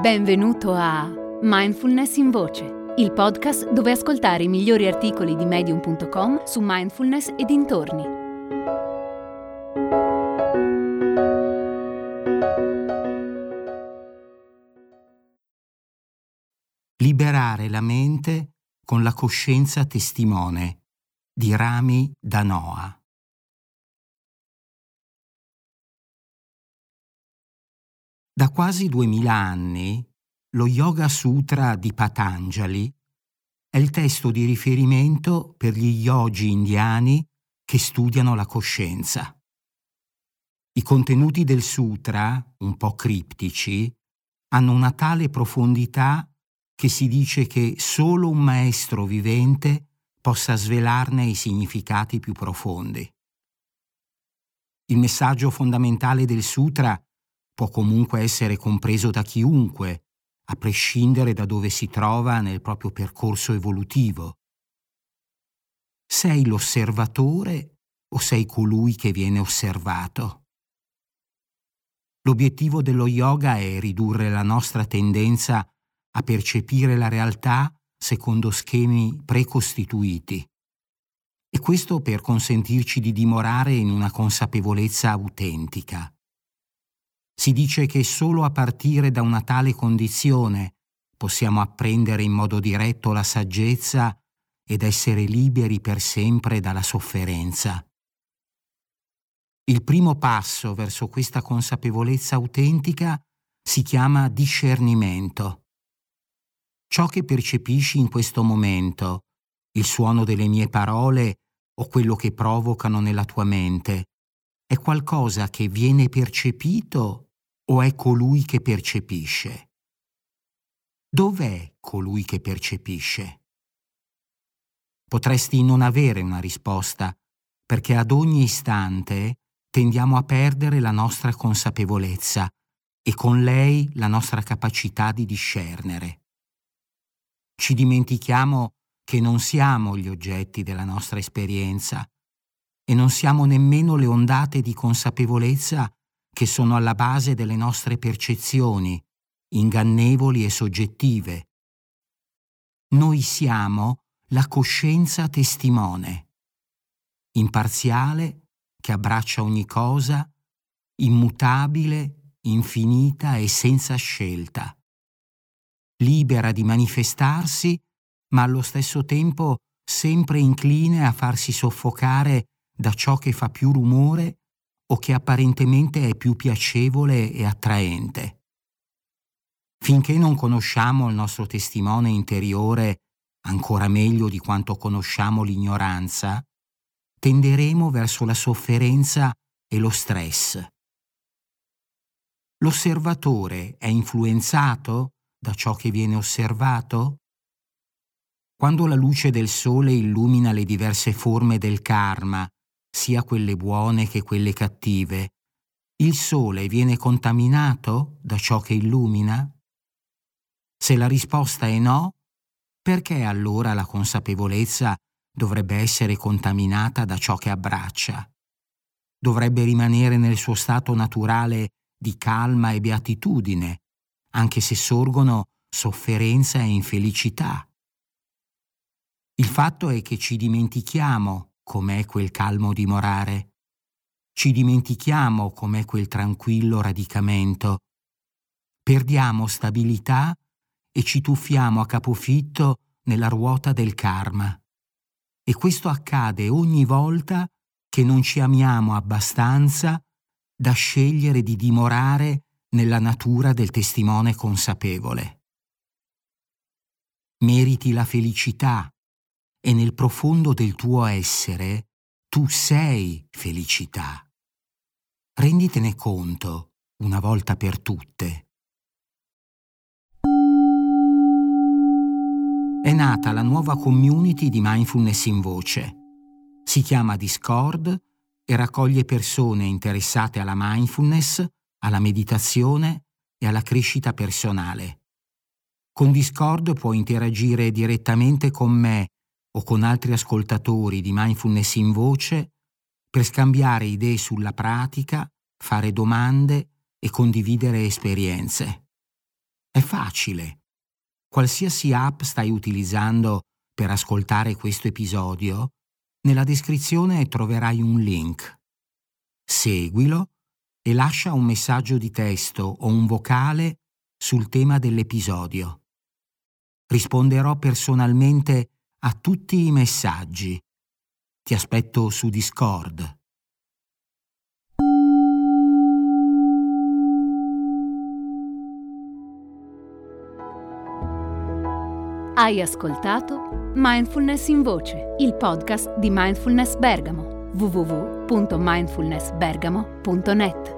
Benvenuto a Mindfulness in Voce, il podcast dove ascoltare i migliori articoli di Medium.com su mindfulness e dintorni. Liberare la mente con la coscienza testimone di Rami Danoa. Da quasi 2000 anni, lo Yoga Sutra di Patanjali è il testo di riferimento per gli yogi indiani che studiano la coscienza. I contenuti del sutra, un po' criptici, hanno una tale profondità che si dice che solo un maestro vivente possa svelarne i significati più profondi. Il messaggio fondamentale del sutra può comunque essere compreso da chiunque, a prescindere da dove si trova nel proprio percorso evolutivo. Sei l'osservatore o sei colui che viene osservato? L'obiettivo dello yoga è ridurre la nostra tendenza a percepire la realtà secondo schemi precostituiti, e questo per consentirci di dimorare in una consapevolezza autentica. Si dice che solo a partire da una tale condizione possiamo apprendere in modo diretto la saggezza ed essere liberi per sempre dalla sofferenza. Il primo passo verso questa consapevolezza autentica si chiama discernimento. Ciò che percepisci in questo momento, il suono delle mie parole o quello che provocano nella tua mente, è qualcosa che viene percepito o è colui che percepisce? Dov'è colui che percepisce? Potresti non avere una risposta, perché ad ogni istante tendiamo a perdere la nostra consapevolezza e con lei la nostra capacità di discernere. Ci dimentichiamo che non siamo gli oggetti della nostra esperienza e non siamo nemmeno le ondate di consapevolezza che sono alla base delle nostre percezioni, ingannevoli e soggettive. Noi siamo la coscienza testimone, imparziale, che abbraccia ogni cosa, immutabile, infinita e senza scelta, libera di manifestarsi, ma allo stesso tempo sempre incline a farsi soffocare da ciò che fa più rumore o che apparentemente è più piacevole e attraente. Finché non conosciamo il nostro testimone interiore ancora meglio di quanto conosciamo l'ignoranza, tenderemo verso la sofferenza e lo stress. L'osservatore è influenzato da ciò che viene osservato? Quando la luce del sole illumina le diverse forme del karma, sia quelle buone che quelle cattive, il sole viene contaminato da ciò che illumina? Se la risposta è no, perché allora la consapevolezza dovrebbe essere contaminata da ciò che abbraccia? Dovrebbe rimanere nel suo stato naturale di calma e beatitudine, anche se sorgono sofferenza e infelicità. Il fatto è che ci dimentichiamo com'è quel calmo dimorare. Ci dimentichiamo com'è quel tranquillo radicamento. Perdiamo stabilità e ci tuffiamo a capofitto nella ruota del karma. E questo accade ogni volta che non ci amiamo abbastanza da scegliere di dimorare nella natura del testimone consapevole. Meriti la felicità e nel profondo del tuo essere tu sei felicità. Renditene conto una volta per tutte. È nata la nuova community di Mindfulness in Voce. Si chiama Discord e raccoglie persone interessate alla mindfulness, alla meditazione e alla crescita personale. Con Discord puoi interagire direttamente con me o con altri ascoltatori di Mindfulness in Voce per scambiare idee sulla pratica, fare domande e condividere esperienze. È facile. Qualsiasi app stai utilizzando per ascoltare questo episodio, nella descrizione troverai un link. Seguilo e lascia un messaggio di testo o un vocale sul tema dell'episodio. Risponderò personalmente a tutti i messaggi. Ti aspetto su Discord. Hai ascoltato Mindfulness in Voce, il podcast di Mindfulness Bergamo. www.mindfulnessbergamo.net